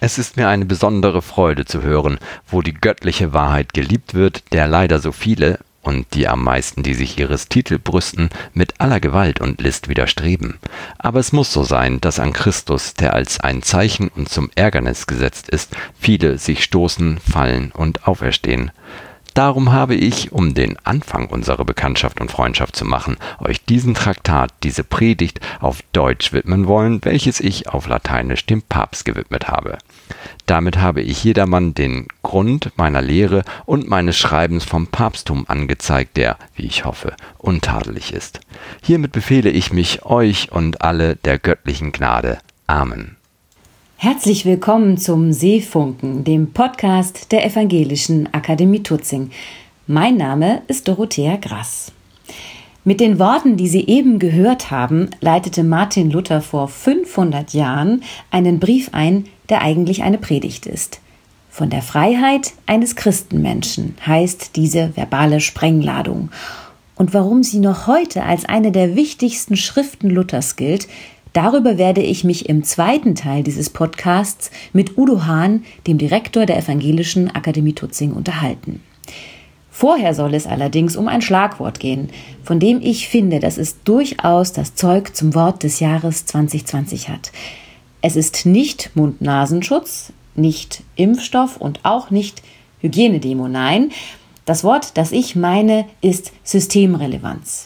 Es ist mir eine besondere Freude zu hören, wo die göttliche Wahrheit geliebt wird, der leider so viele, und die am meisten, die sich ihres Titels brüsten, mit aller Gewalt und List widerstreben. Aber es muss so sein, dass an Christus, der als ein Zeichen und zum Ärgernis gesetzt ist, viele sich stoßen, fallen und auferstehen. Darum habe ich, um den Anfang unserer Bekanntschaft und Freundschaft zu machen, euch diesen Traktat, diese Predigt auf Deutsch widmen wollen, welches ich auf Lateinisch dem Papst gewidmet habe. Damit habe ich jedermann den Grund meiner Lehre und meines Schreibens vom Papsttum angezeigt, der, wie ich hoffe, untadelig ist. Hiermit befehle ich mich euch und alle der göttlichen Gnade. Amen. Herzlich willkommen zum Seefunken, dem Podcast der Evangelischen Akademie Tutzing. Mein Name ist Dorothea Grass. Mit den Worten, die Sie eben gehört haben, leitete Martin Luther vor 500 Jahren einen Brief ein, der eigentlich eine Predigt ist. Von der Freiheit eines Christenmenschen heißt diese verbale Sprengladung. Und warum sie noch heute als eine der wichtigsten Schriften Luthers gilt, darüber werde ich mich im zweiten Teil dieses Podcasts mit Udo Hahn, dem Direktor der Evangelischen Akademie Tutzing, unterhalten. Vorher soll es allerdings um ein Schlagwort gehen, von dem ich finde, dass es durchaus das Zeug zum Wort des Jahres 2020 hat. Es ist nicht Mund-Nasenschutz, nicht Impfstoff und auch nicht Hygienedemo, nein. Das Wort, das ich meine, ist Systemrelevanz.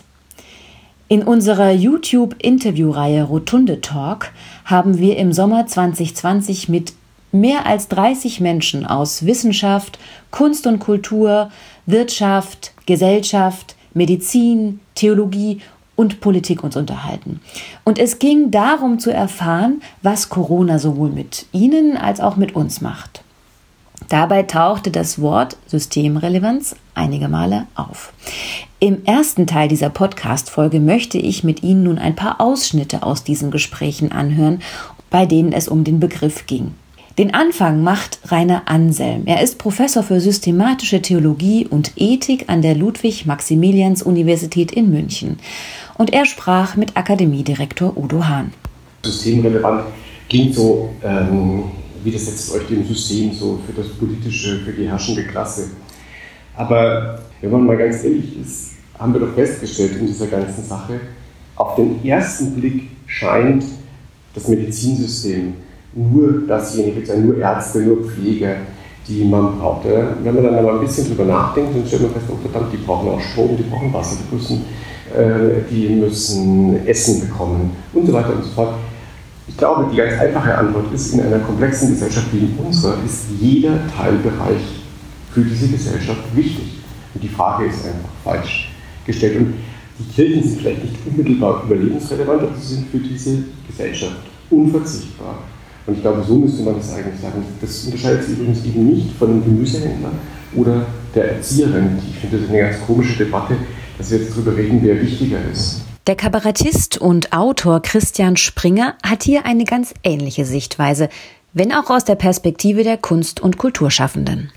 In unserer YouTube-Interviewreihe Rotunde Talk haben wir im Sommer 2020 mit mehr als 30 Menschen aus Wissenschaft, Kunst und Kultur, Wirtschaft, Gesellschaft, Medizin, Theologie und Politik uns unterhalten. Und es ging darum zu erfahren, was Corona sowohl mit Ihnen als auch mit uns macht. Dabei tauchte das Wort Systemrelevanz einige Male auf. Im ersten Teil dieser Podcast-Folge möchte ich mit Ihnen nun ein paar Ausschnitte aus diesen Gesprächen anhören, bei denen es um den Begriff ging. Den Anfang macht Rainer Anselm. Er ist Professor für systematische Theologie und Ethik an der Ludwig-Maximilians-Universität in München. Und er sprach mit Akademiedirektor Udo Hahn. Systemrelevant klingt so, widersetzt euch dem System, so für das Politische, für die herrschende Klasse. Aber wenn man mal ganz ehrlich ist, haben wir doch festgestellt in dieser ganzen Sache, auf den ersten Blick scheint das Medizinsystem nur dasjenige zu sein, nur Ärzte, nur Pfleger, die man braucht. Wenn man dann mal ein bisschen drüber nachdenkt, dann stellt man fest, oh verdammt, die brauchen auch Strom, die brauchen Wasser, die müssen Essen bekommen und so weiter und so fort. Ich glaube, die ganz einfache Antwort ist, in einer komplexen Gesellschaft wie unserer ist jeder Teilbereich für diese Gesellschaft wichtig. Und die Frage ist einfach falsch gestellt. Und die Kirchen sind vielleicht nicht unmittelbar überlebensrelevant, aber sie sind für diese Gesellschaft unverzichtbar. Und ich glaube, so müsste man das eigentlich sagen. Das unterscheidet sich übrigens eben nicht von dem Gemüsehändler oder der Erzieherin. Ich finde das eine ganz komische Debatte, dass wir jetzt darüber reden, wer wichtiger ist. Der Kabarettist und Autor Christian Springer hat hier eine ganz ähnliche Sichtweise, wenn auch aus der Perspektive der Kunst- und Kulturschaffenden.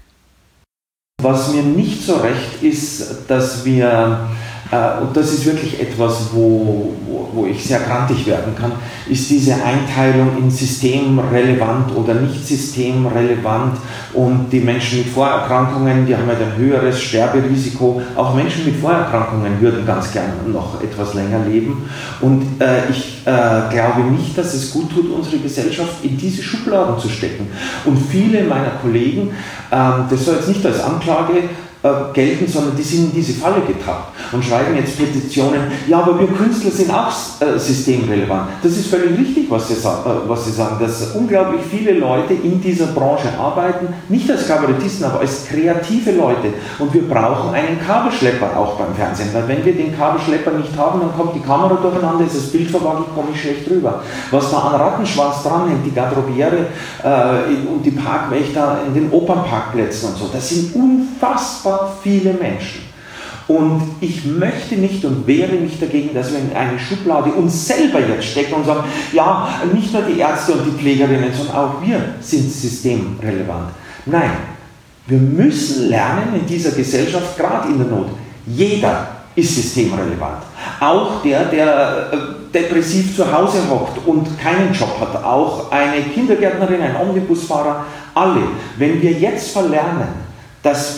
Was mir nicht so recht ist, dass wir, und das ist wirklich etwas, wo ich sehr grantig werden kann, ist diese Einteilung in systemrelevant oder nicht systemrelevant. Und die Menschen mit Vorerkrankungen, die haben ja ein höheres Sterberisiko. Auch Menschen mit Vorerkrankungen würden ganz gerne noch etwas länger leben. Und ich glaube nicht, dass es gut tut, unsere Gesellschaft in diese Schubladen zu stecken. Und viele meiner Kollegen, das soll jetzt nicht als Anklage gelten, sondern die sind in diese Falle getappt und schreiben jetzt Petitionen, ja, aber wir Künstler sind auch systemrelevant. Das ist völlig richtig, was sie sagen, dass unglaublich viele Leute in dieser Branche arbeiten, nicht als Kabarettisten, aber als kreative Leute. Und wir brauchen einen Kabelschlepper auch beim Fernsehen, weil wenn wir den Kabelschlepper nicht haben, dann kommt die Kamera durcheinander, ist das Bild verwackelt, komme ich schlecht rüber. Was da an Rattenschwanz dranhängt, die Garderobiere und die Parkwächter in den Opernparkplätzen und so, das sind unfassbar viele Menschen. Und ich möchte nicht und wehre mich dagegen, dass wir in eine Schublade uns selber jetzt stecken und sagen, ja, nicht nur die Ärzte und die Pflegerinnen, sondern auch wir sind systemrelevant. Nein, wir müssen lernen in dieser Gesellschaft, gerade in der Not, jeder ist systemrelevant. Auch der depressiv zu Hause hockt und keinen Job hat, auch eine Kindergärtnerin, ein Omnibusfahrer, alle. Wenn wir jetzt verlernen, dass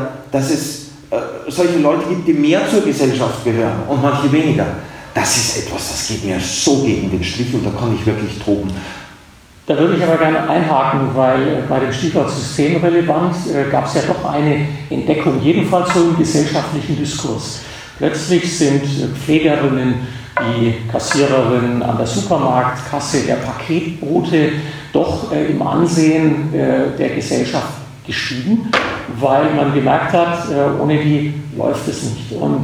es solche Leute gibt, die mehr zur Gesellschaft gehören und manche weniger, das ist etwas, das geht mir so gegen den Strich und da kann ich wirklich toben. Da würde ich aber gerne einhaken, weil bei dem Stichwort systemrelevant gab es ja doch eine Entdeckung, jedenfalls so im gesellschaftlichen Diskurs. Plötzlich sind Pflegerinnen, die Kassiererinnen an der Supermarktkasse, der Paketbote doch im Ansehen der Gesellschaft gestiegen, weil man gemerkt hat, ohne die läuft es nicht. Und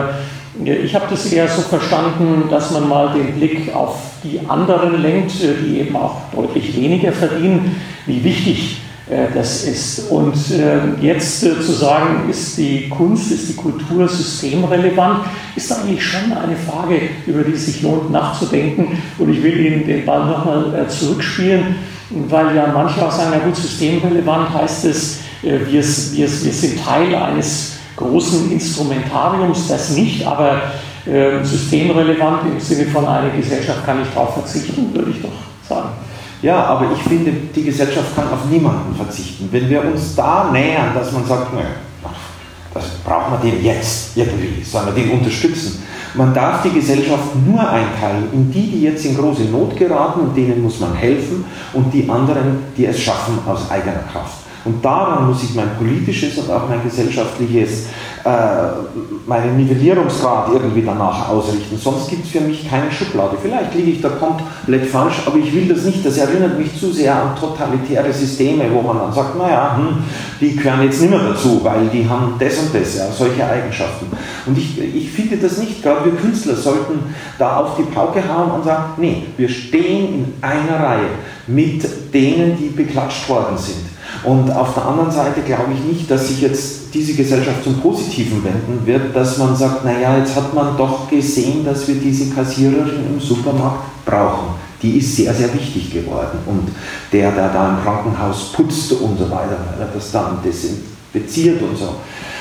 ich habe das eher so verstanden, dass man mal den Blick auf die anderen lenkt, die eben auch deutlich weniger verdienen, wie wichtig das ist. Und jetzt zu sagen, ist die Kunst, ist die Kultur systemrelevant, ist eigentlich schon eine Frage, über die es sich lohnt nachzudenken. Und ich will Ihnen den Ball nochmal zurückspielen, weil ja manche auch sagen, na gut, systemrelevant heißt es, wir sind Teil eines großen Instrumentariums, das nicht, aber systemrelevant im Sinne von einer Gesellschaft kann nicht darauf verzichten, würde ich doch sagen. Ja, aber ich finde, die Gesellschaft kann auf niemanden verzichten. Wenn wir uns da nähern, dass man sagt, nö, das braucht man den jetzt irgendwie, sollen wir den unterstützen. Man darf die Gesellschaft nur einteilen in die jetzt in große Not geraten und denen muss man helfen und die anderen, die es schaffen aus eigener Kraft. Und daran muss ich mein politisches und auch mein gesellschaftliches, meinen Nivellierungsgrad irgendwie danach ausrichten. Sonst gibt es für mich keine Schublade. Vielleicht liege ich da komplett falsch, aber ich will das nicht. Das erinnert mich zu sehr an totalitäre Systeme, wo man dann sagt, naja, die gehören jetzt nicht mehr dazu, weil die haben das und das, ja, solche Eigenschaften. Und ich finde das nicht. Gerade wir Künstler sollten da auf die Pauke hauen und sagen, nee, wir stehen in einer Reihe mit denen, die beklatscht worden sind. Und auf der anderen Seite glaube ich nicht, dass sich jetzt diese Gesellschaft zum Positiven wenden wird, dass man sagt, naja, jetzt hat man doch gesehen, dass wir diese Kassiererin im Supermarkt brauchen. Die ist sehr, sehr wichtig geworden. Und der da im Krankenhaus putzt und so weiter, weil er das dann desinfiziert und so.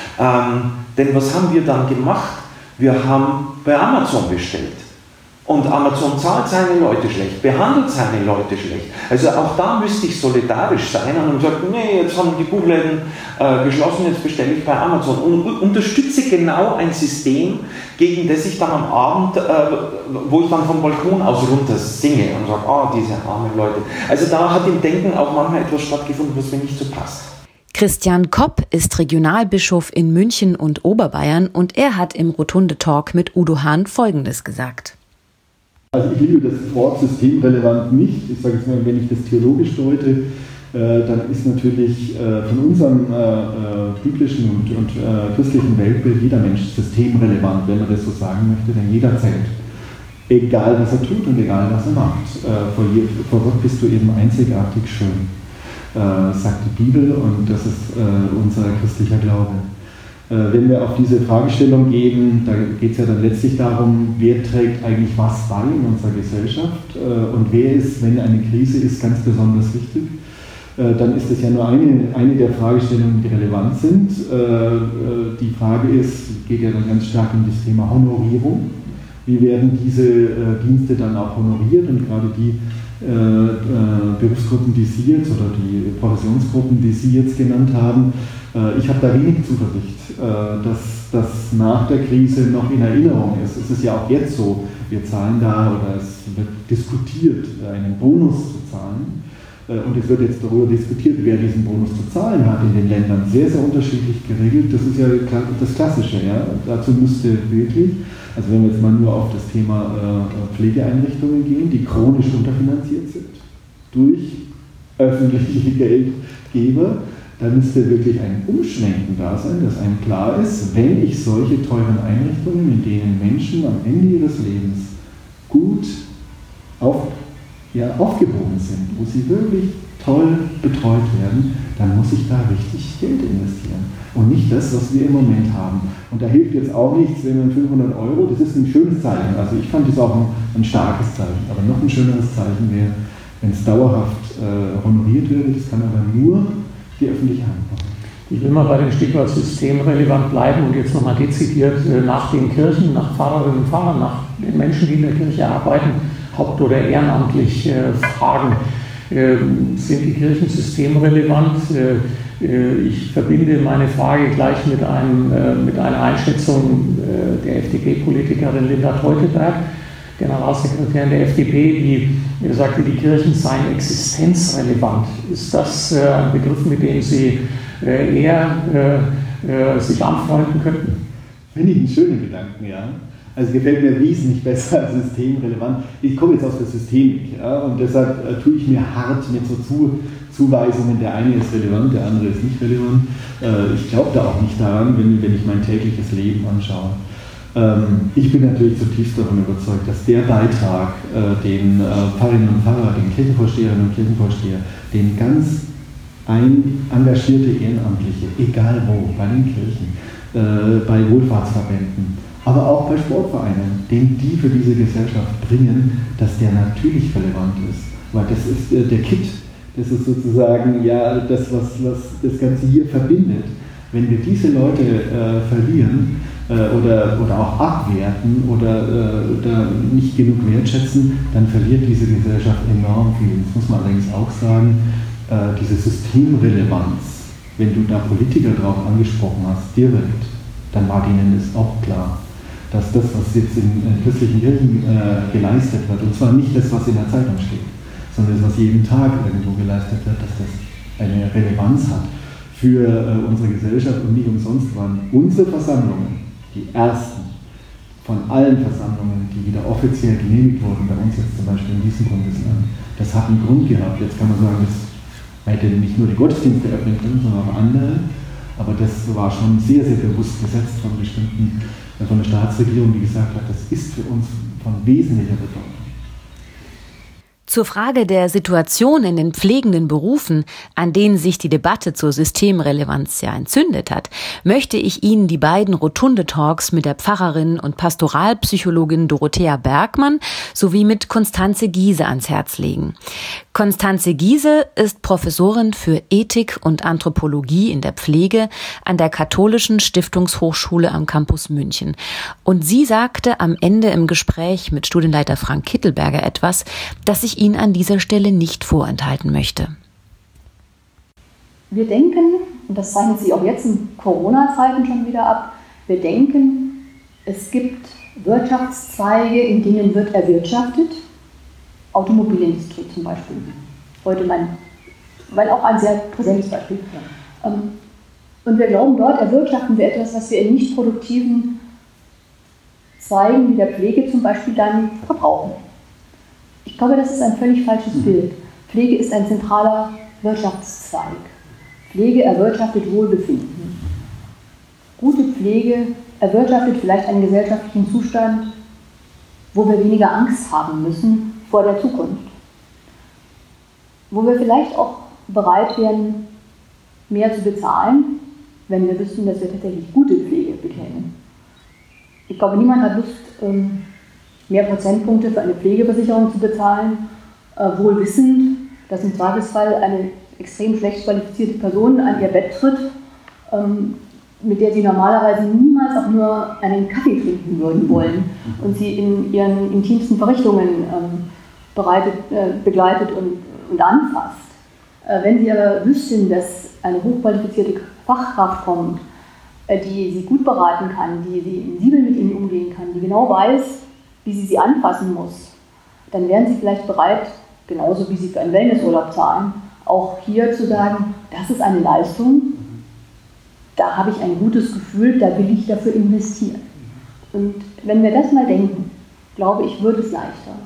Denn was haben wir dann gemacht? Wir haben bei Amazon bestellt. Und Amazon zahlt seine Leute schlecht, behandelt seine Leute schlecht. Also auch da müsste ich solidarisch sein und sagen, nee, jetzt haben die Buchläden geschlossen, jetzt bestelle ich bei Amazon. Und unterstütze genau ein System, gegen das ich dann am Abend, wo ich dann vom Balkon aus runter singe und sage, diese armen Leute. Also da hat im Denken auch manchmal etwas stattgefunden, was mir nicht so passt. Christian Kopp ist Regionalbischof in München und Oberbayern und er hat im Rotunde Talk mit Udo Hahn Folgendes gesagt. Also ich liebe das Wort systemrelevant nicht. Ich sage jetzt mal, wenn ich das theologisch deute, dann ist natürlich von unserem biblischen und christlichen Weltbild jeder Mensch systemrelevant, wenn man das so sagen möchte, denn jeder zählt. Egal was er tut und egal was er macht. Vor Gott bist du eben einzigartig schön, sagt die Bibel, und das ist unser christlicher Glaube. Wenn wir auf diese Fragestellung gehen, da geht es ja dann letztlich darum, wer trägt eigentlich was bei in unserer Gesellschaft und wer ist, wenn eine Krise ist, ganz besonders wichtig. Dann ist das ja nur eine der Fragestellungen, die relevant sind. Die Frage geht ja dann ganz stark um das Thema Honorierung. Wie werden diese Dienste dann auch honoriert? Und gerade die Berufsgruppen, die Sie jetzt, oder die Professionsgruppen, die Sie jetzt genannt haben, ich habe da wenig Zuversicht, dass das nach der Krise noch in Erinnerung ist. Es ist ja auch jetzt so, wir zahlen da, oder es wird diskutiert, einen Bonus zu zahlen. Und es wird jetzt darüber diskutiert, wer diesen Bonus zu zahlen hat in den Ländern. Sehr, sehr unterschiedlich geregelt. Das ist ja das Klassische. Ja? Dazu müsste wirklich, also wenn wir jetzt mal nur auf das Thema Pflegeeinrichtungen gehen, die chronisch unterfinanziert sind durch öffentliche Geldgeber, da müsste wirklich ein Umschwenken da sein, dass einem klar ist, wenn ich solche teuren Einrichtungen, in denen Menschen am Ende ihres Lebens gut aufgehoben sind, wo sie wirklich toll betreut werden, dann muss ich da richtig Geld investieren. Und nicht das, was wir im Moment haben. Und da hilft jetzt auch nichts, wenn man 500 €, das ist ein schönes Zeichen. Also ich fand das auch ein starkes Zeichen. Aber noch ein schöneres Zeichen wäre, wenn es dauerhaft honoriert würde. Das kann aber nur die öffentliche Hand machen. Ich will mal bei dem Stichwort systemrelevant bleiben und jetzt nochmal dezidiert nach den Kirchen, nach Pfarrerinnen und Pfarrern, nach den Menschen, die in der Kirche arbeiten, haupt- oder ehrenamtlich fragen. Sind die Kirchen systemrelevant? Ich verbinde meine Frage gleich mit einer Einschätzung der FDP-Politikerin Linda Teuteberg, Generalsekretärin der FDP, die sagte, die Kirchen seien existenzrelevant. Ist das ein Begriff, mit dem Sie eher sich anfreunden könnten? Finde ich einen schönen Gedanken, ja. Also gefällt mir wesentlich besser als systemrelevant. Ich komme jetzt aus der Systemik, ja, und deshalb tue ich mir hart mit so Zuweisungen, der eine ist relevant, der andere ist nicht relevant. Ich glaube da auch nicht daran, wenn ich mein tägliches Leben anschaue. Ich bin natürlich zutiefst davon überzeugt, dass der Beitrag, den Pfarrerinnen und Pfarrer, den Kirchenvorsteherinnen und Kirchenvorsteher, den ganz engagierte Ehrenamtliche, egal wo, bei den Kirchen, bei Wohlfahrtsverbänden, aber auch bei Sportvereinen, den die für diese Gesellschaft bringen, dass der natürlich relevant ist. Weil das ist der Kit, das ist sozusagen ja das, was das Ganze hier verbindet. Wenn wir diese Leute verlieren oder auch abwerten oder nicht genug wertschätzen, dann verliert diese Gesellschaft enorm viel. Das muss man allerdings auch sagen, diese Systemrelevanz, wenn du da Politiker drauf angesprochen hast, direkt, dann war denen das auch klar, dass das, was jetzt in christlichen Kirchen geleistet wird, und zwar nicht das, was in der Zeitung steht, sondern das, was jeden Tag irgendwo geleistet wird, dass das eine Relevanz hat für unsere Gesellschaft. Und nicht umsonst waren unsere Versammlungen die ersten von allen Versammlungen, die wieder offiziell genehmigt wurden, bei uns jetzt zum Beispiel in diesem Bundesland. Das hat einen Grund gehabt. Jetzt kann man sagen, das hätte nicht nur die Gottesdienste öffnen können, sondern auch andere. Aber das war schon sehr, sehr bewusst gesetzt von der Staatsregierung, die gesagt hat, das ist für uns von wesentlicher Bedeutung. Zur Frage der Situation in den pflegenden Berufen, an denen sich die Debatte zur Systemrelevanz ja entzündet hat, möchte ich Ihnen die beiden Rotunde-Talks mit der Pfarrerin und Pastoralpsychologin Dorothea Bergmann sowie mit Constanze Giese ans Herz legen. Constanze Giese ist Professorin für Ethik und Anthropologie in der Pflege an der Katholischen Stiftungshochschule am Campus München. Und sie sagte am Ende im Gespräch mit Studienleiter Frank Kittelberger etwas, das ich Ihnen an dieser Stelle nicht vorenthalten möchte. Wir denken, und das zeichnet sich auch jetzt in Corona-Zeiten schon wieder ab, wir denken, es gibt Wirtschaftszweige, in denen wird erwirtschaftet, Automobilindustrie zum Beispiel, weil auch ein sehr präsentes Beispiel. Und wir glauben, dort erwirtschaften wir etwas, was wir in nicht produktiven Zweigen wie der Pflege zum Beispiel dann verbrauchen. Ich glaube, das ist ein völlig falsches Bild. Pflege ist ein zentraler Wirtschaftszweig. Pflege erwirtschaftet Wohlbefinden. Gute Pflege erwirtschaftet vielleicht einen gesellschaftlichen Zustand, wo wir weniger Angst haben müssen vor der Zukunft. Wo wir vielleicht auch bereit wären, mehr zu bezahlen, wenn wir wüssten, dass wir tatsächlich gute Pflege bekämen. Ich glaube, niemand hat Lust, mehr Prozentpunkte für eine Pflegeversicherung zu bezahlen, wohl wissend, dass im Zweifelsfall eine extrem schlecht qualifizierte Person an ihr Bett tritt, mit der sie normalerweise niemals auch nur einen Kaffee trinken würden wollen und sie in ihren intimsten Verrichtungen begleitet und anfasst. Wenn sie aber wüssten, dass eine hochqualifizierte Fachkraft kommt, die sie gut beraten kann, die sensibel mit ihnen umgehen kann, die genau weiß, wie sie anfassen muss, dann wären sie vielleicht bereit, genauso wie sie für einen Wellnessurlaub zahlen, auch hier zu sagen, das ist eine Leistung, da habe ich ein gutes Gefühl, da will ich dafür investieren. Und wenn wir das mal denken, glaube ich, wird es leichter.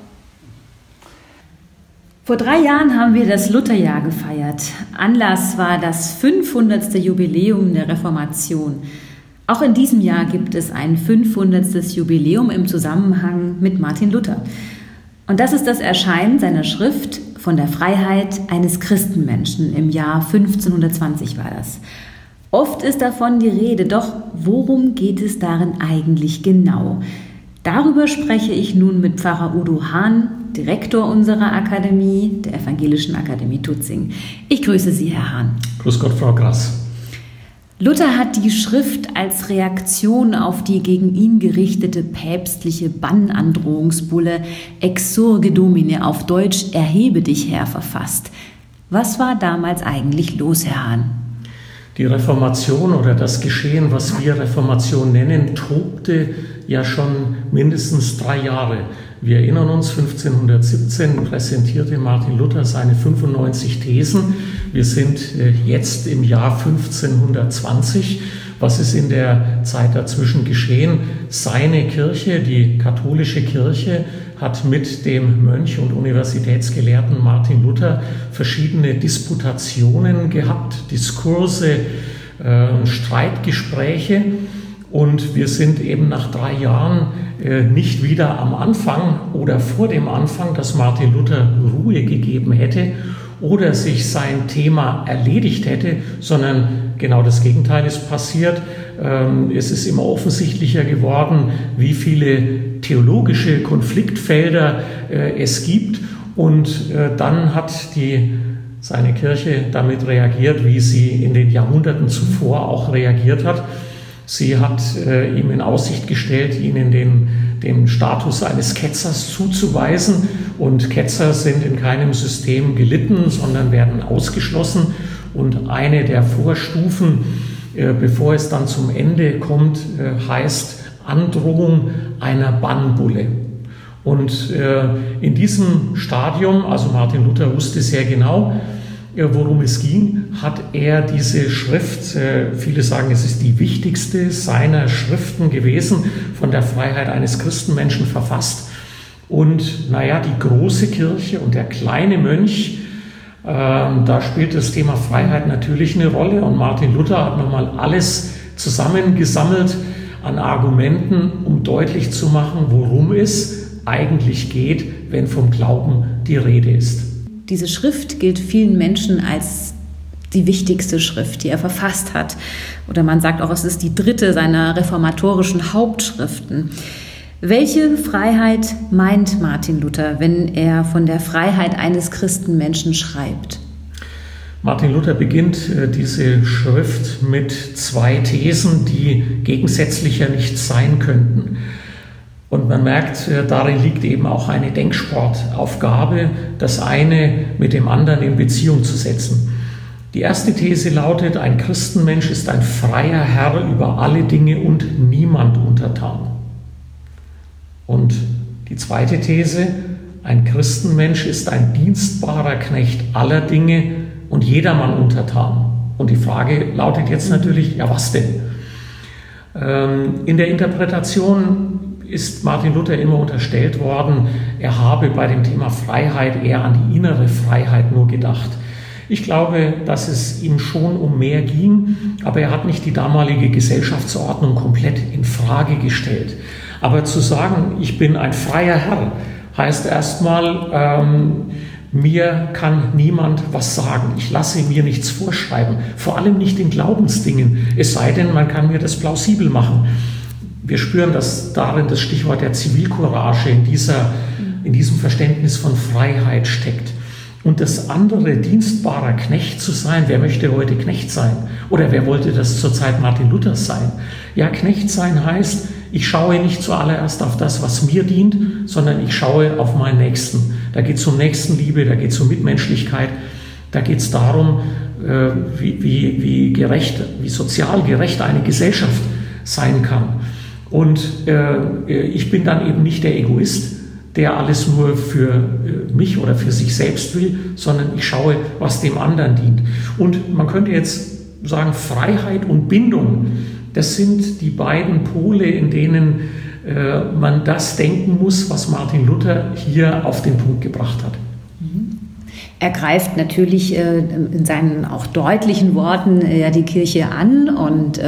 Vor 3 Jahren haben wir das Lutherjahr gefeiert. Anlass war das 500. Jubiläum der Reformation. Auch in diesem Jahr gibt es ein 500. Jubiläum im Zusammenhang mit Martin Luther. Und das ist das Erscheinen seiner Schrift Von der Freiheit eines Christenmenschen im Jahr 1520 war das. Oft ist davon die Rede, doch worum geht es darin eigentlich genau? Darüber spreche ich nun mit Pfarrer Udo Hahn, Direktor unserer Akademie, der Evangelischen Akademie Tutzing. Ich grüße Sie, Herr Hahn. Grüß Gott, Frau Grass. Luther hat die Schrift als Reaktion auf die gegen ihn gerichtete päpstliche Bannandrohungsbulle Exsurge Domine, auf Deutsch Erhebe dich, Herr, verfasst. Was war damals eigentlich los, Herr Hahn? Die Reformation oder das Geschehen, was wir Reformation nennen, tobte ja schon mindestens 3 Jahre. Wir erinnern uns, 1517 präsentierte Martin Luther seine 95 Thesen. Wir sind jetzt im Jahr 1520. Was ist in der Zeit dazwischen geschehen? Seine Kirche, die katholische Kirche, hat mit dem Mönch und Universitätsgelehrten Martin Luther verschiedene Disputationen gehabt, Diskurse, Streitgespräche. Und wir sind eben nach 3 Jahren nicht wieder am Anfang oder vor dem Anfang, dass Martin Luther Ruhe gegeben hätte oder sich sein Thema erledigt hätte, sondern genau das Gegenteil ist passiert. Es ist immer offensichtlicher geworden, wie viele theologische Konfliktfelder es gibt. Und dann hat seine Kirche damit reagiert, wie sie in den Jahrhunderten zuvor auch reagiert hat. Sie hat ihm in Aussicht gestellt, ihn in den Status eines Ketzers zuzuweisen. Und Ketzer sind in keinem System gelitten, sondern werden ausgeschlossen. Und eine der Vorstufen, bevor es dann zum Ende kommt, heißt Androhung einer Bannbulle. Und in diesem Stadium, also Martin Luther wusste sehr genau, worum es ging, hat er diese Schrift, viele sagen, es ist die wichtigste seiner Schriften gewesen, von der Freiheit eines Christenmenschen verfasst. Und die große Kirche und der kleine Mönch, da spielt das Thema Freiheit natürlich eine Rolle. Und Martin Luther hat nochmal alles zusammengesammelt an Argumenten, um deutlich zu machen, worum es eigentlich geht, wenn vom Glauben die Rede ist. Diese Schrift gilt vielen Menschen als die wichtigste Schrift, die er verfasst hat. Oder man sagt auch, es ist die 3. seiner reformatorischen Hauptschriften. Welche Freiheit meint Martin Luther, wenn er von der Freiheit eines Christenmenschen schreibt? Martin Luther beginnt diese Schrift mit 2 Thesen, die gegensätzlicher nicht sein könnten. Und man merkt, darin liegt eben auch eine Denksportaufgabe, das eine mit dem anderen in Beziehung zu setzen. Die erste These lautet, ein Christenmensch ist ein freier Herr über alle Dinge und niemand untertan. Und die zweite These, ein Christenmensch ist ein dienstbarer Knecht aller Dinge und jedermann untertan. Und die Frage lautet jetzt natürlich, ja was denn? In der Interpretation ist Martin Luther immer unterstellt worden, er habe bei dem Thema Freiheit eher an die innere Freiheit nur gedacht. Ich glaube, dass es ihm schon um mehr ging, aber er hat nicht die damalige Gesellschaftsordnung komplett in Frage gestellt. Aber zu sagen, ich bin ein freier Herr, heißt erstmal, mir kann niemand was sagen. Ich lasse mir nichts vorschreiben, vor allem nicht in Glaubensdingen, es sei denn, man kann mir das plausibel machen. Wir spüren, dass darin das Stichwort der Zivilcourage in diesem Verständnis von Freiheit steckt. Und das andere, dienstbarer Knecht zu sein, wer möchte heute Knecht sein? Oder wer wollte das zur Zeit Martin Luthers sein? Ja, Knecht sein heißt, ich schaue nicht zuallererst auf das, was mir dient, sondern ich schaue auf meinen Nächsten. Da geht es um Nächstenliebe, da geht es um Mitmenschlichkeit, da geht es darum, wie sozial gerecht eine Gesellschaft sein kann. Und ich bin dann eben nicht der Egoist, der alles nur für mich oder für sich selbst will, sondern ich schaue, was dem anderen dient. Und man könnte jetzt sagen, Freiheit und Bindung, das sind die beiden Pole, in denen man das denken muss, was Martin Luther hier auf den Punkt gebracht hat. Er greift natürlich in seinen auch deutlichen Worten die Kirche an und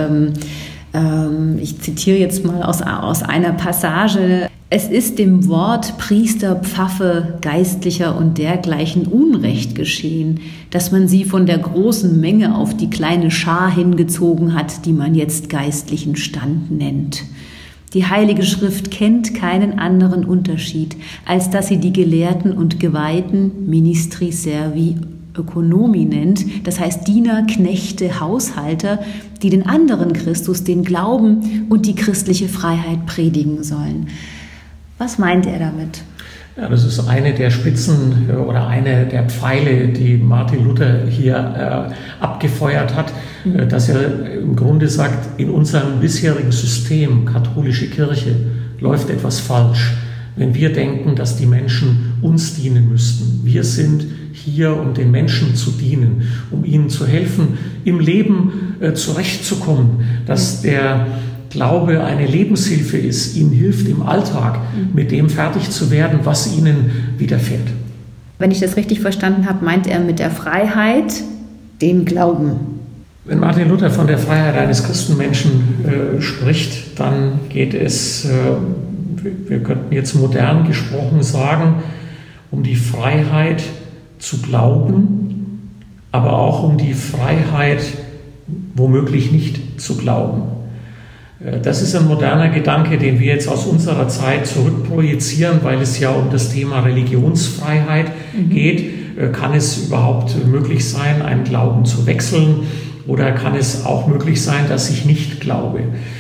ich zitiere jetzt mal aus einer Passage. Es ist dem Wort Priester, Pfaffe, Geistlicher und dergleichen Unrecht geschehen, dass man sie von der großen Menge auf die kleine Schar hingezogen hat, die man jetzt geistlichen Stand nennt. Die Heilige Schrift kennt keinen anderen Unterschied, als dass sie die Gelehrten und Geweihten, Ministri Servi, Ökonomie nennt, das heißt Diener, Knechte, Haushalter, die den anderen Christus, den Glauben und die christliche Freiheit predigen sollen. Was meint er damit? Ja, das ist eine der Spitzen oder eine der Pfeile, die Martin Luther hier abgefeuert hat, dass er im Grunde sagt, in unserem bisherigen System, katholische Kirche, läuft etwas falsch, wenn wir denken, dass die Menschen uns dienen müssten. Wir sind hier, um den Menschen zu dienen, um ihnen zu helfen, im Leben zurechtzukommen, dass der Glaube eine Lebenshilfe ist, ihnen hilft im Alltag, mit dem fertig zu werden, was ihnen widerfährt. Wenn ich das richtig verstanden habe, meint er mit der Freiheit den Glauben. Wenn Martin Luther von der Freiheit eines Christenmenschen spricht, dann geht es, wir könnten jetzt modern gesprochen sagen, um die Freiheit zu glauben, aber auch um die Freiheit, womöglich nicht zu glauben. Das ist ein moderner Gedanke, den wir jetzt aus unserer Zeit zurückprojizieren, weil es ja um das Thema Religionsfreiheit geht. Kann es überhaupt möglich sein, einen Glauben zu wechseln, oder kann es auch möglich sein, dass ich nicht glaube?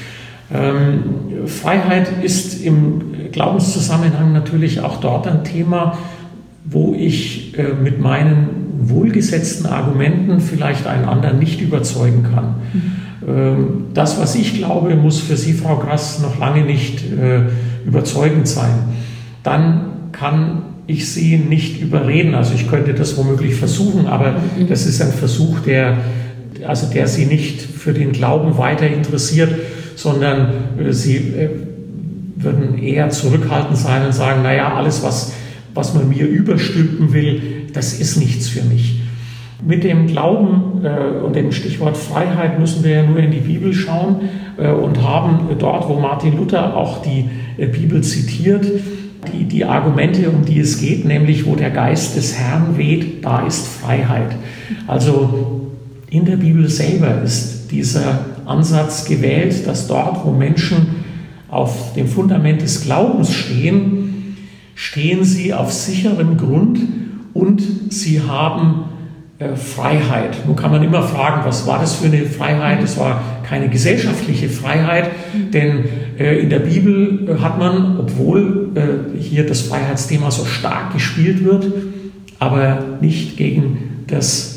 Freiheit ist im Glaubenszusammenhang natürlich auch dort ein Thema, wo ich mit meinen wohlgesetzten Argumenten vielleicht einen anderen nicht überzeugen kann. Das, was ich glaube, muss für Sie, Frau Grass, noch lange nicht überzeugend sein. Dann kann ich Sie nicht überreden. Also ich könnte das womöglich versuchen, aber das ist ein Versuch, der Sie nicht für den Glauben weiter interessiert, sondern Sie würden eher zurückhaltend sein und sagen, naja, alles, was man mir überstülpen will, das ist nichts für mich. Mit dem Glauben und dem Stichwort Freiheit müssen wir ja nur in die Bibel schauen und haben dort, wo Martin Luther auch die Bibel zitiert, die Argumente, um die es geht, nämlich wo der Geist des Herrn weht, da ist Freiheit. Also in der Bibel selber ist dieser Ansatz gewählt, dass dort, wo Menschen auf dem Fundament des Glaubens stehen, stehen sie auf sicherem Grund und sie haben Freiheit. Nun kann man immer fragen, was war das für eine Freiheit? Es war keine gesellschaftliche Freiheit, denn in der Bibel hat man, obwohl hier das Freiheitsthema so stark gespielt wird, aber nicht gegen das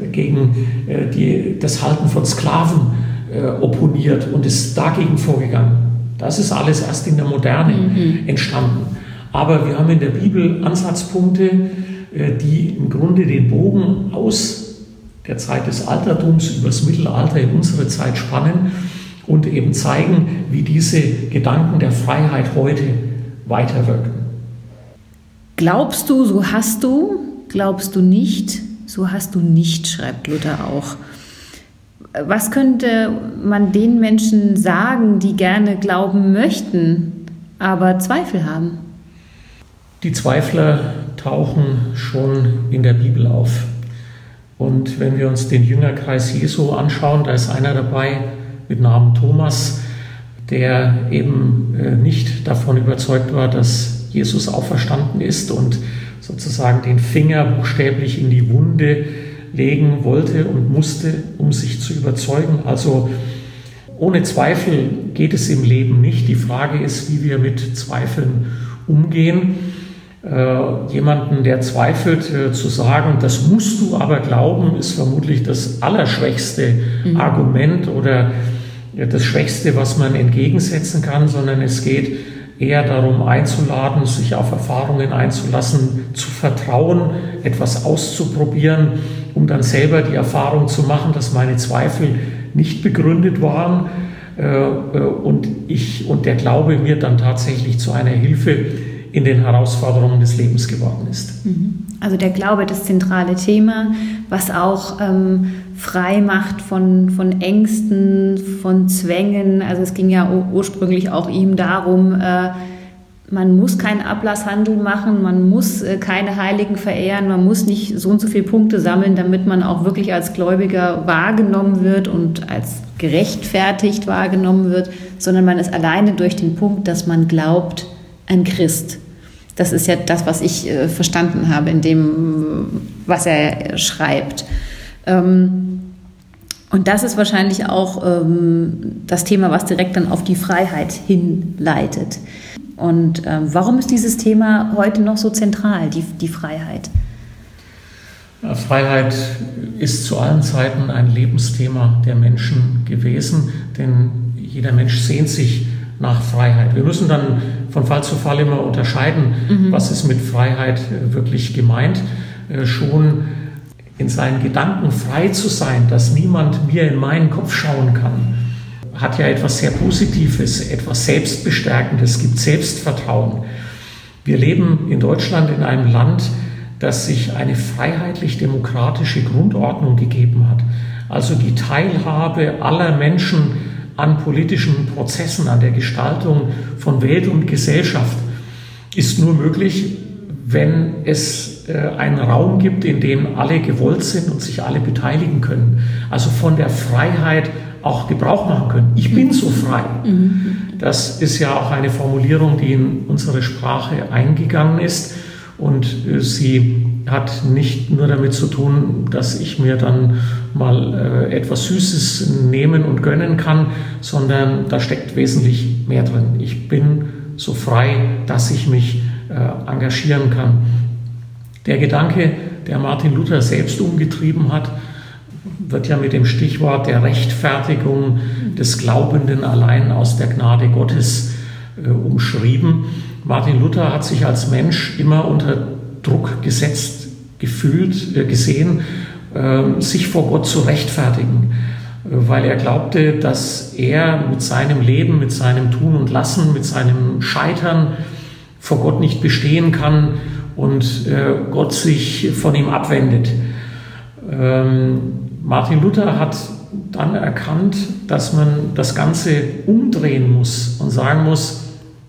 Halten von Sklaven opponiert und ist dagegen vorgegangen. Das ist alles erst in der Moderne entstanden. Aber wir haben in der Bibel Ansatzpunkte, die im Grunde den Bogen aus der Zeit des Altertums übers Mittelalter in unsere Zeit spannen und eben zeigen, wie diese Gedanken der Freiheit heute weiterwirken. Glaubst du, so hast du. Glaubst du nicht, so hast du nicht, schreibt Luther auch. Was könnte man den Menschen sagen, die gerne glauben möchten, aber Zweifel haben? Die Zweifler tauchen schon in der Bibel auf. Und wenn wir uns den Jüngerkreis Jesu anschauen, da ist einer dabei mit Namen Thomas, der eben nicht davon überzeugt war, dass Jesus auferstanden ist und sozusagen den Finger buchstäblich in die Wunde legen wollte und musste, um sich zu überzeugen. Also ohne Zweifel geht es im Leben nicht. Die Frage ist, wie wir mit Zweifeln umgehen. Jemanden, der zweifelt, zu sagen, das musst du aber glauben, ist vermutlich das allerschwächste Argument oder das Schwächste, was man entgegensetzen kann, sondern es geht eher darum einzuladen, sich auf Erfahrungen einzulassen, zu vertrauen, etwas auszuprobieren, um dann selber die Erfahrung zu machen, dass meine Zweifel nicht begründet waren und der Glaube mir dann tatsächlich zu einer Hilfe in den Herausforderungen des Lebens geworden ist. Also der Glaube, das zentrale Thema, was auch frei macht von Ängsten, von Zwängen. Also es ging ja ursprünglich auch ihm darum, man muss keinen Ablasshandel machen, man muss keine Heiligen verehren, man muss nicht so und so viele Punkte sammeln, damit man auch wirklich als Gläubiger wahrgenommen wird und als gerechtfertigt wahrgenommen wird, sondern man ist alleine durch den Punkt, dass man glaubt, ein Christ. Das ist ja das, was ich verstanden habe in dem, was er schreibt. Und das ist wahrscheinlich auch das Thema, was direkt dann auf die Freiheit hinleitet. Und warum ist dieses Thema heute noch so zentral, die Freiheit? Freiheit ist zu allen Zeiten ein Lebensthema der Menschen gewesen, denn jeder Mensch sehnt sich nach Freiheit. Wir müssen dann von Fall zu Fall immer unterscheiden, was ist mit Freiheit wirklich gemeint. Schon in seinen Gedanken frei zu sein, dass niemand mir in meinen Kopf schauen kann, hat ja etwas sehr Positives, etwas Selbstbestärkendes, gibt Selbstvertrauen. Wir leben in Deutschland in einem Land, das sich eine freiheitlich-demokratische Grundordnung gegeben hat. Also die Teilhabe aller Menschen an politischen Prozessen, an der Gestaltung von Welt und Gesellschaft ist nur möglich, wenn es einen Raum gibt, in dem alle gewollt sind und sich alle beteiligen können. Also von der Freiheit auch Gebrauch machen können. Ich bin so frei. Das ist ja auch eine Formulierung, die in unsere Sprache eingegangen ist. Und sie hat nicht nur damit zu tun, dass ich mir dann mal etwas Süßes nehmen und gönnen kann, sondern da steckt wesentlich mehr drin. Ich bin so frei, dass ich mich engagieren kann. Der Gedanke, der Martin Luther selbst umgetrieben hat, wird ja mit dem Stichwort der Rechtfertigung des Glaubenden allein aus der Gnade Gottes umschrieben. Martin Luther hat sich als Mensch immer unter Druck gesetzt, gesehen, sich vor Gott zu rechtfertigen, weil er glaubte, dass er mit seinem Leben, mit seinem Tun und Lassen, mit seinem Scheitern vor Gott nicht bestehen kann und Gott sich von ihm abwendet. Martin Luther hat dann erkannt, dass man das Ganze umdrehen muss und sagen muss,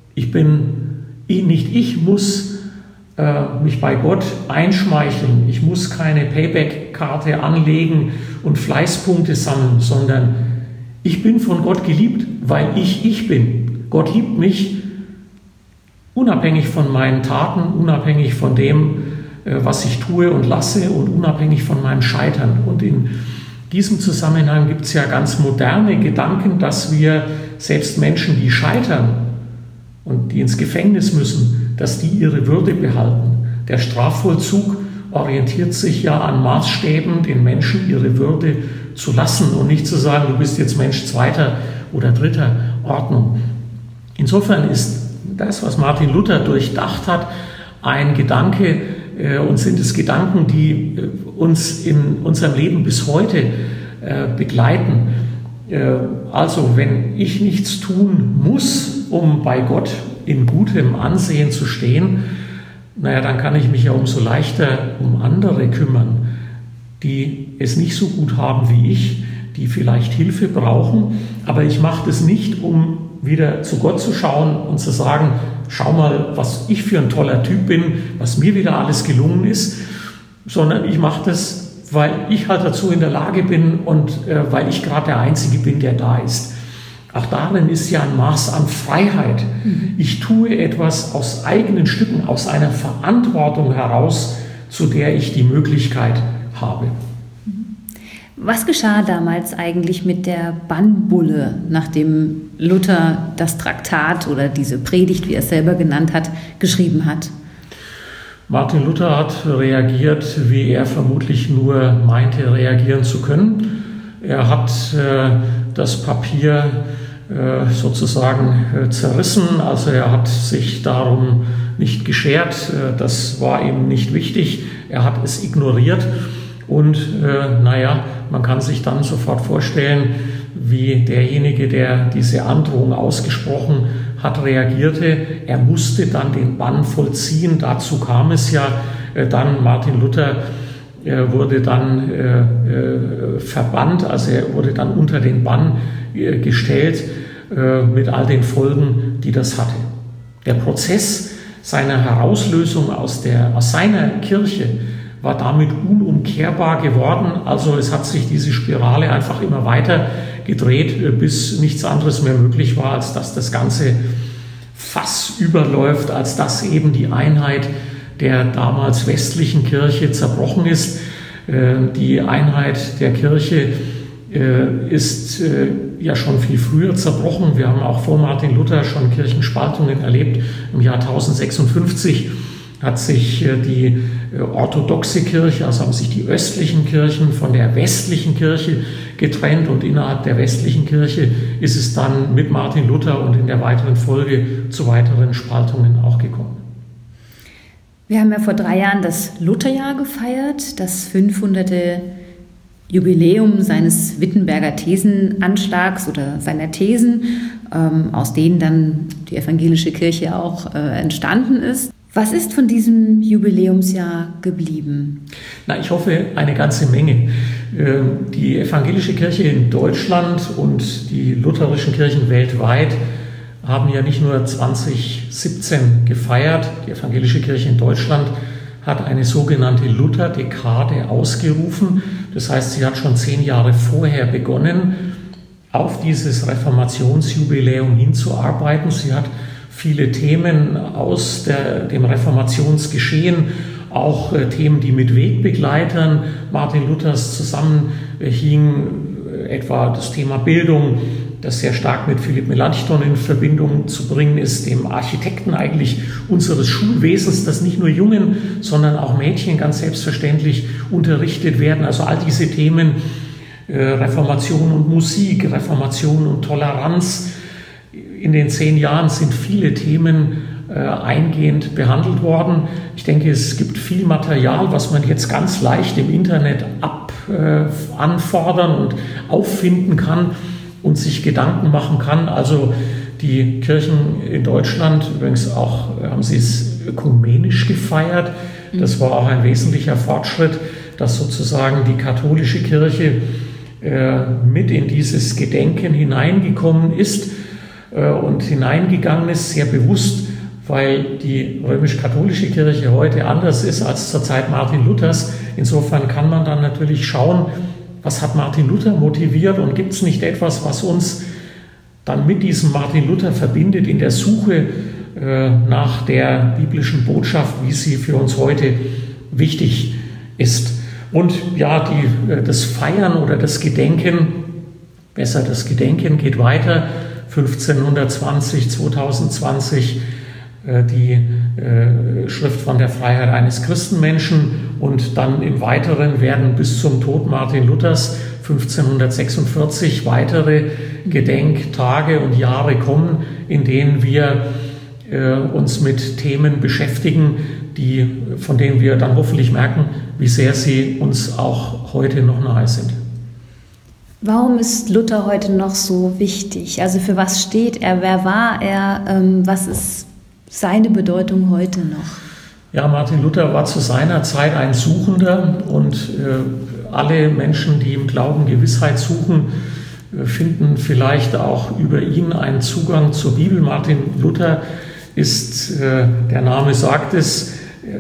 ich muss mich bei Gott einschmeicheln, ich muss keine Payback-Karte anlegen und Fleißpunkte sammeln, sondern ich bin von Gott geliebt, weil ich bin. Gott liebt mich unabhängig von meinen Taten, unabhängig von dem, was ich tue und lasse und unabhängig von meinem Scheitern. Und in diesem Zusammenhang gibt es ja ganz moderne Gedanken, dass wir selbst Menschen, die scheitern und die ins Gefängnis müssen, dass die ihre Würde behalten. Der Strafvollzug orientiert sich ja an Maßstäben, den Menschen ihre Würde zu lassen und nicht zu sagen, du bist jetzt Mensch zweiter oder dritter Ordnung. Insofern ist das, was Martin Luther durchdacht hat, ein Gedanke und sind es Gedanken, die uns in unserem Leben bis heute begleiten. Also wenn ich nichts tun muss, um bei Gott in gutem Ansehen zu stehen, dann kann ich mich ja umso leichter um andere kümmern, die es nicht so gut haben wie ich, die vielleicht Hilfe brauchen. Aber ich mache das nicht, um wieder zu Gott zu schauen und zu sagen, schau mal, was ich für ein toller Typ bin, was mir wieder alles gelungen ist, sondern ich mache das, weil ich halt dazu in der Lage bin und weil ich gerade der Einzige bin, der da ist. Auch darin ist ja ein Maß an Freiheit. Ich tue etwas aus eigenen Stücken, aus einer Verantwortung heraus, zu der ich die Möglichkeit habe. Was geschah damals eigentlich mit der Bannbulle, nachdem Luther das Traktat oder diese Predigt, wie er es selber genannt hat, geschrieben hat? Martin Luther hat reagiert, wie er vermutlich nur meinte, reagieren zu können. Er hat das Papier sozusagen zerrissen, also er hat sich darum nicht geschert, das war ihm nicht wichtig, er hat es ignoriert und man kann sich dann sofort vorstellen, wie derjenige, der diese Androhung ausgesprochen hat, reagierte. Er musste dann den Bann vollziehen, dazu kam es ja dann, Martin Luther wurde dann verbannt, also er wurde dann unter den Bann gestellt mit all den Folgen, die das hatte. Der Prozess seiner Herauslösung aus seiner Kirche war damit unumkehrbar geworden. Also es hat sich diese Spirale einfach immer weiter gedreht, bis nichts anderes mehr möglich war, als dass das Ganze Fass überläuft, als dass eben die Einheit der damals westlichen Kirche zerbrochen ist. Die Einheit der Kirche ist ja schon viel früher zerbrochen. Wir haben auch vor Martin Luther schon Kirchenspaltungen erlebt. Im Jahr 1056 hat sich die orthodoxe Kirche, also haben sich die östlichen Kirchen von der westlichen Kirche getrennt, und innerhalb der westlichen Kirche ist es dann mit Martin Luther und in der weiteren Folge zu weiteren Spaltungen auch gekommen. Wir haben ja vor 3 Jahren das Lutherjahr gefeiert, das 500. Jubiläum seines Wittenberger Thesenanschlags oder seiner Thesen, aus denen dann die evangelische Kirche auch entstanden ist. Was ist von diesem Jubiläumsjahr geblieben? Na, ich hoffe, eine ganze Menge. Die evangelische Kirche in Deutschland und die lutherischen Kirchen weltweit haben ja nicht nur 2017 gefeiert. Die evangelische Kirche in Deutschland hat eine sogenannte Lutherdekade ausgerufen. Das heißt, sie hat schon 10 Jahre vorher begonnen, auf dieses Reformationsjubiläum hinzuarbeiten. Sie hat viele Themen aus dem Reformationsgeschehen, auch Themen, die mit Wegbegleitern Martin Luthers zusammenhingen, etwa das Thema Bildung, das sehr stark mit Philipp Melanchthon in Verbindung zu bringen ist, dem Architekten eigentlich unseres Schulwesens, dass nicht nur Jungen, sondern auch Mädchen ganz selbstverständlich unterrichtet werden. Also all diese Themen, Reformation und Musik, Reformation und Toleranz. In den 10 Jahren sind viele Themen eingehend behandelt worden. Ich denke, es gibt viel Material, was man jetzt ganz leicht im Internet anfordern und auffinden kann und sich Gedanken machen kann. Also die Kirchen in Deutschland, übrigens auch haben sie es ökumenisch gefeiert. Das war auch ein wesentlicher Fortschritt, dass sozusagen die katholische Kirche mit in dieses Gedenken hineingekommen ist und hineingegangen ist, sehr bewusst, weil die römisch-katholische Kirche heute anders ist als zur Zeit Martin Luthers. Insofern kann man dann natürlich schauen, was hat Martin Luther motiviert, und gibt es nicht etwas, was uns dann mit diesem Martin Luther verbindet in der Suche nach der biblischen Botschaft, wie sie für uns heute wichtig ist. Und ja, das Feiern oder das Gedenken, besser das Gedenken geht weiter, 1520, 2020, die Schrift von der Freiheit eines Christenmenschen, und dann im Weiteren werden bis zum Tod Martin Luthers 1546 weitere Gedenktage und Jahre kommen, in denen wir uns mit Themen beschäftigen, von denen wir dann hoffentlich merken, wie sehr sie uns auch heute noch nahe sind. Warum ist Luther heute noch so wichtig? Also für was steht er? Wer war er? Was ist seine Bedeutung heute noch? Ja, Martin Luther war zu seiner Zeit ein Suchender, und alle Menschen, die im Glauben Gewissheit suchen, finden vielleicht auch über ihn einen Zugang zur Bibel. Martin Luther ist, der Name sagt es,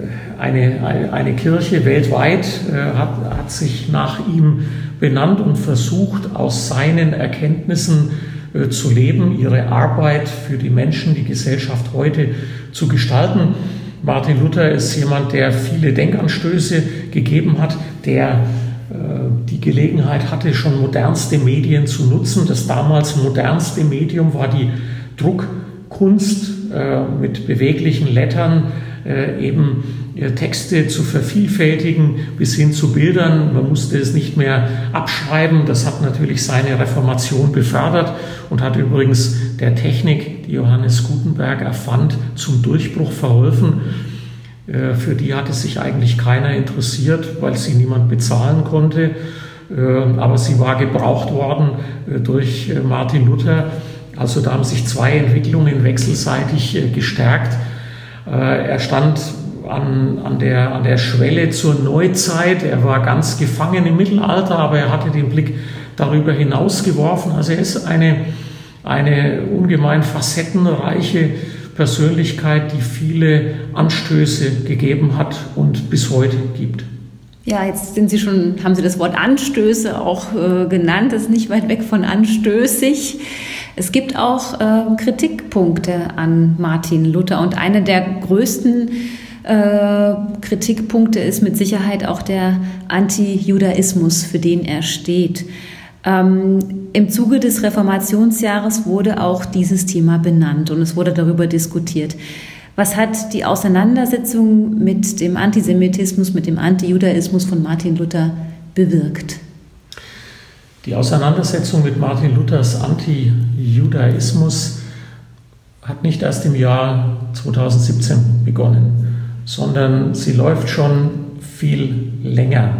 eine Kirche weltweit, hat sich nach ihm benannt und versucht, aus seinen Erkenntnissen zu leben, ihre Arbeit für die Menschen, die Gesellschaft heute zu gestalten. Martin Luther ist jemand, der viele Denkanstöße gegeben hat, der die Gelegenheit hatte, schon modernste Medien zu nutzen. Das damals modernste Medium war die Druckkunst, mit beweglichen Lettern eben Texte zu vervielfältigen bis hin zu Bildern. Man musste es nicht mehr abschreiben. Das hat natürlich seine Reformation befördert und hat übrigens der Technik, die Johannes Gutenberg erfand, zum Durchbruch verholfen. Für die hatte sich eigentlich keiner interessiert, weil sie niemand bezahlen konnte. Aber sie war gebraucht worden durch Martin Luther. Also da haben sich 2 Entwicklungen wechselseitig gestärkt. Er stand an der Schwelle zur Neuzeit. Er war ganz gefangen im Mittelalter, aber er hatte den Blick darüber hinaus geworfen. Also er ist eine ungemein facettenreiche Persönlichkeit, die viele Anstöße gegeben hat und bis heute gibt. Ja, jetzt haben Sie das Wort Anstöße auch genannt. Das ist nicht weit weg von anstößig. Es gibt auch Kritikpunkte an Martin Luther und einer der größten Kritikpunkte ist mit Sicherheit auch der Antijudaismus, für den er steht. Im Zuge des Reformationsjahres wurde auch dieses Thema benannt und es wurde darüber diskutiert. Was hat die Auseinandersetzung mit dem Antisemitismus, mit dem Antijudaismus von Martin Luther bewirkt? Die Auseinandersetzung mit Martin Luthers Antijudaismus hat nicht erst im Jahr 2017 begonnen, sondern sie läuft schon viel länger.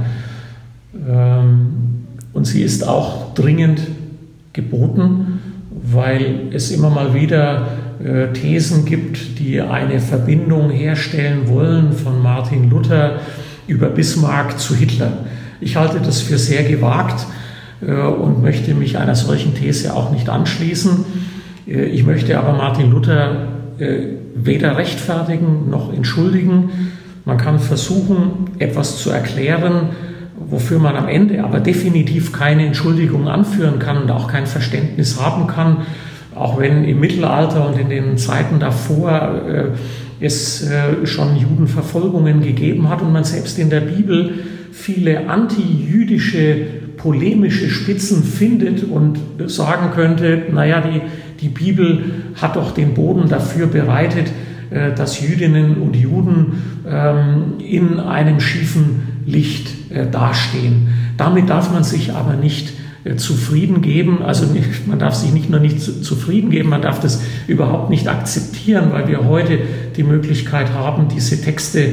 Und sie ist auch dringend geboten, weil es immer mal wieder Thesen gibt, die eine Verbindung herstellen wollen von Martin Luther über Bismarck zu Hitler. Ich halte das für sehr gewagt und möchte mich einer solchen These auch nicht anschließen. Ich möchte aber Martin Luther weder rechtfertigen noch entschuldigen. Man kann versuchen, etwas zu erklären, wofür man am Ende aber definitiv keine Entschuldigung anführen kann und auch kein Verständnis haben kann, auch wenn im Mittelalter und in den Zeiten davor es schon Judenverfolgungen gegeben hat und man selbst in der Bibel viele antijüdische, polemische Spitzen findet und sagen könnte, naja, die Bibel hat doch den Boden dafür bereitet, dass Jüdinnen und Juden in einem schiefen Licht dastehen. Damit darf man sich aber nicht zufrieden geben, also man darf sich nicht nur nicht zufrieden geben, man darf das überhaupt nicht akzeptieren, weil wir heute die Möglichkeit haben, diesen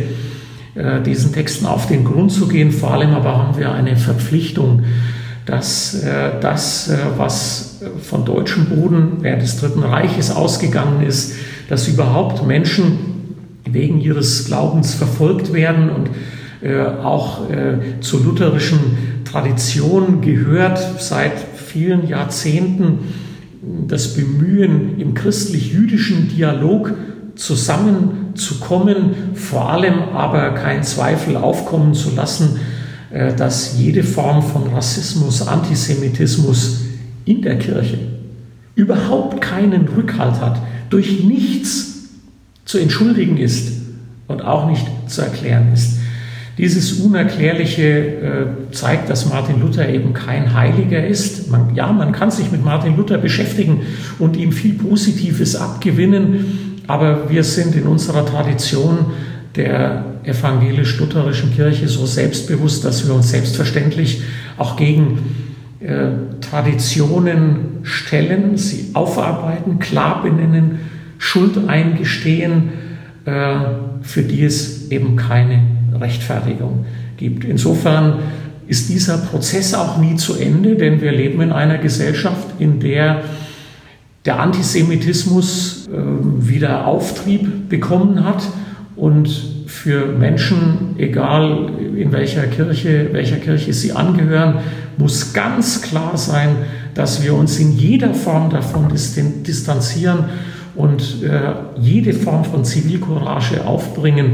Texten auf den Grund zu gehen. Vor allem aber haben wir eine Verpflichtung, dass das, was von deutschem Boden während des Dritten Reiches ausgegangen ist, dass überhaupt Menschen wegen ihres Glaubens verfolgt werden und auch zur lutherischen Tradition gehört seit vielen Jahrzehnten das Bemühen, im christlich-jüdischen Dialog zusammenzukommen, vor allem aber keinen Zweifel aufkommen zu lassen, dass jede Form von Rassismus, Antisemitismus in der Kirche überhaupt keinen Rückhalt hat, durch nichts zu entschuldigen ist und auch nicht zu erklären ist. Dieses Unerklärliche zeigt, dass Martin Luther eben kein Heiliger ist. Man kann sich mit Martin Luther beschäftigen und ihm viel Positives abgewinnen, aber wir sind in unserer Tradition der evangelisch-lutherischen Kirche so selbstbewusst, dass wir uns selbstverständlich auch gegen Traditionen stellen, sie aufarbeiten, klar benennen, Schuld eingestehen, für die es eben keine Rechtfertigung gibt. Insofern ist dieser Prozess auch nie zu Ende, denn wir leben in einer Gesellschaft, in der der Antisemitismus wieder Auftrieb bekommen hat und für Menschen, egal in welcher Kirche sie angehören, muss ganz klar sein, dass wir uns in jeder Form davon distanzieren und jede Form von Zivilcourage aufbringen,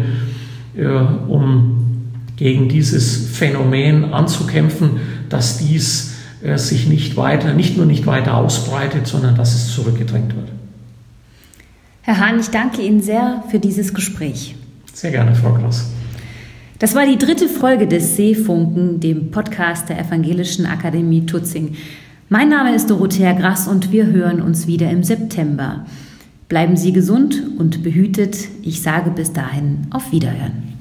um gegen dieses Phänomen anzukämpfen, dass dies sich nicht nur nicht weiter ausbreitet, sondern dass es zurückgedrängt wird. Herr Hahn, ich danke Ihnen sehr für dieses Gespräch. Sehr gerne, Frau Grass. Das war die 3. Folge des Seefunken, dem Podcast der Evangelischen Akademie Tutzing. Mein Name ist Dorothea Grass und wir hören uns wieder im September. Bleiben Sie gesund und behütet. Ich sage bis dahin auf Wiederhören.